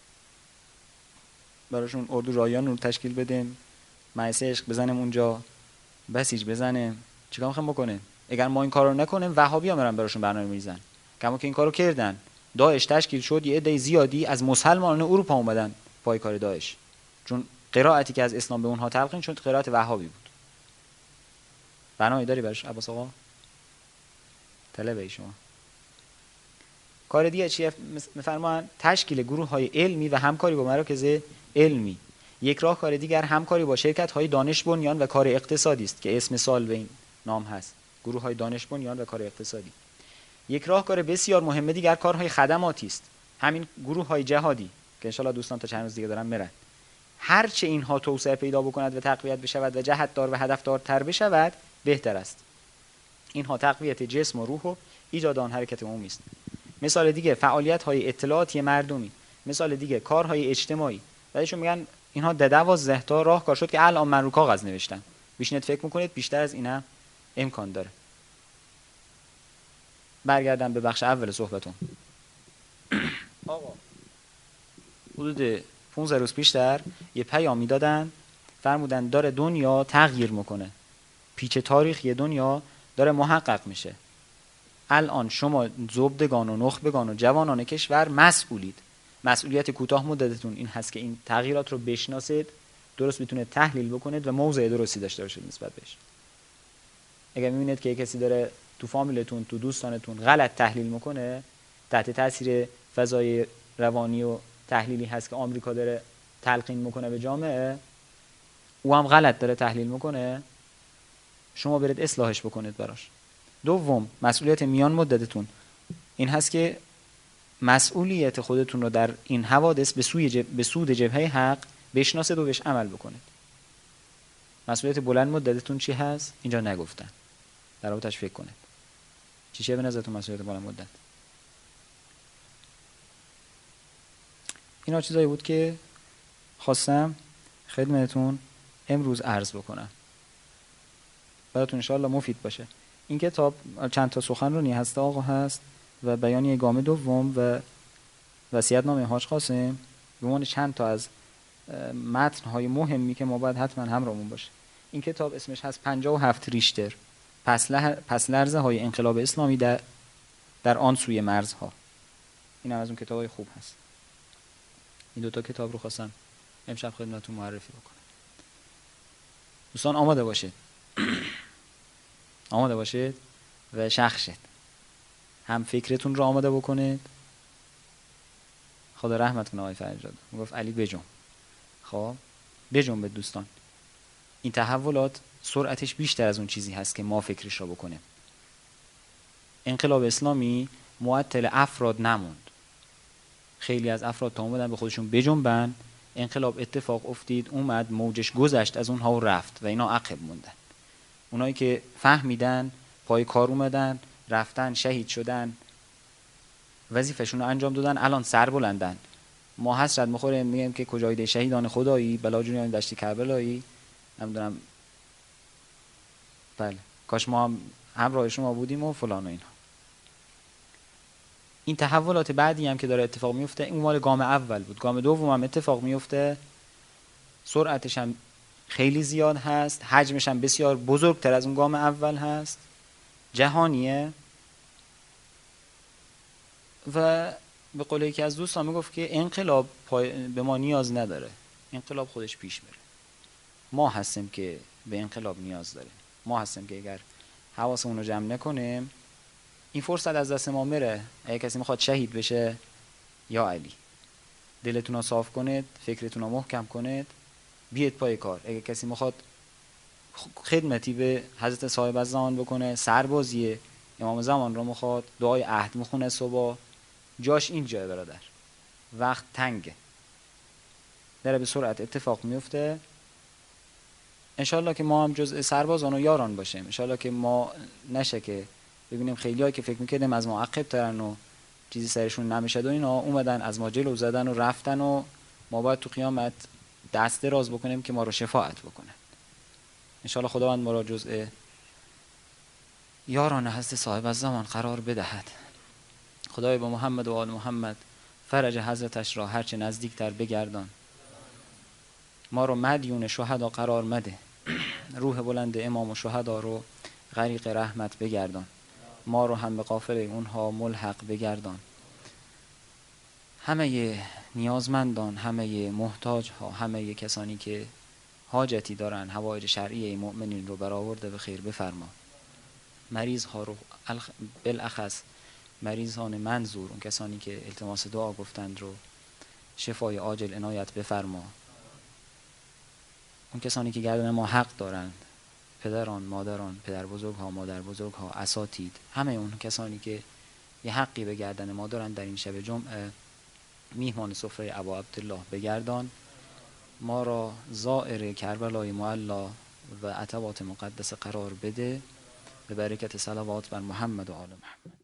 براشون اردو رایان رو تشکیل بدیم، مجلس عشق بزنیم اونجا، بسیج بزنیم؟ چیکار میخوایم بکنه؟ اگر ما این کارو نکنیم وهابی‌ها میرن براشون برنامه میریزن. کما که این کارو کردن، داعش تشکیل شد، یه عده زیادی از مسلمانان اروپا اومدن پای کار داعش، چون قرائتی که از اسلام به اونها تلقین شد قرائت وهابی بود. برنامه‌ای داری براش عباس آقا؟ طلبه شما. کار دیگه چیه؟ می‌فرمایند تشکیل گروه‌های علمی و همکاری با مراکز علمی. یک راهکار دیگر همکاری با شرکت‌های دانش بنیان و کار اقتصادی است که اسم سال به این نام هست، گروه‌های دانش بنیان و کار اقتصادی. یک راهکار بسیار مهم دیگر کارهای خدماتی است، همین گروه‌های جهادی که ان شاءالله دوستان تا چند روز دیگه دارن میرن. هر چه اینها توسعه پیدا بکند و تقویت بشود و جهت‌دار و هدفدارتر بشود بهتر است. اینها تقویت جسم و روح و ایجاد آن حرکت عمومی است. مثال دیگه فعالیت‌های اطلاعاتی مردمی، مثال دیگه کارهای اجتماعی. بعدشون میگن اینها 12 تا راهکار شد که الان من رو کاغذ نوشتم. بیشتر فکر میکنید بیشتر از اینا امکان داره. برگردم به بخش اول صحبتون. آقا حدود 15 روز پیشتر یه پیامی دادن، فرمودن داره دنیا تغییر میکنه، پیچ تاریخی دنیا داره محقق میشه. الان شما زبدگان و نخبگان و جوانان کشور مسئولید. مسئولیت کوتاه مدتتون این هست که این تغییرات رو بشناسید، درست بتونه تحلیل بکنید و موضع درستی داشته باشید نسبت بهش. اگر میبینید که کسی داره تو فامیلتون، تو دوستانتون غلط تحلیل میکنه، تحت تاثیر فضای روانی و تحلیلی هست که آمریکا داره تلقین میکنه به جامعه، او هم غلط داره تحلیل میکنه، شما برید اصلاحش بکنید براش. دوم، مسئولیت میان مدتتون این هست که مسئولیت خودتون رو در این حوادث به سود جبهه حق بشناسید و بهش عمل بکنید. مسئولیت بلند مدتتون چی هست؟ اینجا نگفتن، در رابطش فکر کنید. چیه به نظرتون مسئولیت بلند مدت؟ اینا چیزایی بود که خواستم خدمتتون امروز عرض بکنم، براتون انشاءالله مفید باشه. این کتاب چند تا سخنرانی هست آقا هست و بیانیه گام دوم و وصیت‌نامه حاج قاسم به عنوان چند تا از متن‌های مهمی که ما باید حتما همراهمون باشه. این کتاب اسمش هست 57 ریشتر، پس لرزه‌های انقلاب اسلامی در آن سوی مرزها. این هم از اون کتابای خوب هست. این دوتا کتاب رو خواستم امشب خدمتتون معرفی بکنم. دوستان آماده باشید. آماده باشید و شخص شید. هم فکرتون رو آماده بکنید. خدا رحمت کنه آقای فرجاد. میگفت علی بجنب. خب بجنب دوستان. این تحولات سرعتش بیشتر از اون چیزی هست که ما فکرش رو بکنیم. انقلاب اسلامی معطل افراد نموند. خیلی از افراد تا اومدن به خودشون بجنبن، انقلاب اتفاق افتید، اومد موجش گذشت از اونها و رفت و اینا عقب موندن. اونایی که فهمیدن، پای کار اومدن، رفتن، شهید شدن، وظیفه‌شون رو انجام دادن، الان سر بلندن. ما حسرت می‌خوریم میگیم که کجای ده شهیدان خدایی، بلا جونیان دشت کربلایی، نمیدونم بله کاش ما هم همراه شما بودیم و فلان و اینا. این تحولات بعدی هم که داره اتفاق میفته این مال گام اول بود. گام دوم هم اتفاق میفته، سرعتش هم خیلی زیاد هست، حجمش هم بسیار بزرگتر از اون گام اول هست، جهانیه و به قول یکی از دوستان میگفت که انقلاب به ما نیاز نداره، انقلاب خودش پیش میره. ما هستیم که به انقلاب نیاز داریم، ما هستیم که اگر حواسمون رو جمع نکنیم این فرصت از دست ما میره. اگه کسی میخواد شهید بشه، یا علی دلتون رو صاف کنید، فکرتون رو محکم کنید، بیاید پای کار. اگه کسی میخواد خدمتی به حضرت صاحب الزمان بکنه، سربازی امام زمان رو میخواد، دعای عهد میخونه صبح، جاش این جای برادر، وقت تنگه، داره به سرعت اتفاق میفته. انشالله که ما هم جزء سربازان و یاران باشیم. انشالله که ما نشه که ببینیم خیلی هایی که فکر میکردیم از ما عقب ترن و چیزی سرشون نمیشد و اینا اومدن از ما جلو زدن و رفتن و ما باید تو قیامت دست دراز بکنیم که ما رو شفاعت بکنه. انشالله خداوند ما را جزء یاران حضرت صاحب الزمان قرار بدهد. خدای با محمد و آل محمد فرج حضرتش را هرچه نزدیکتر بگردان. ما رو مدیون شهدا قرار مده. روح بلند امام و شهدا رو غریق رحمت بگردان. ما رو هم به قافله اونها ملحق بگردان. همه نیازمندان، همه محتاج ها، همه کسانی که حاجتی دارن، حوایج شرعی مؤمنین رو برآورده به خیر بفرما. مریض ها رو بالاخص مریضان منظور، اون کسانی که التماس دعا گفتند رو شفای عاجل عنایت بفرما. اون کسانی که گردن ما حق دارند، پدران، مادران، پدر بزرگ ها، مادر بزرگ ها، اساتید، همه اون کسانی که یه حقی به گردن ما دارند، در این شب جمعه میهمان سفره ابا عبدالله بگردان. ما را زائر کربلای معلا و عتبات مقدس قرار بده، به برکت صلوات بر محمد و آل محمد.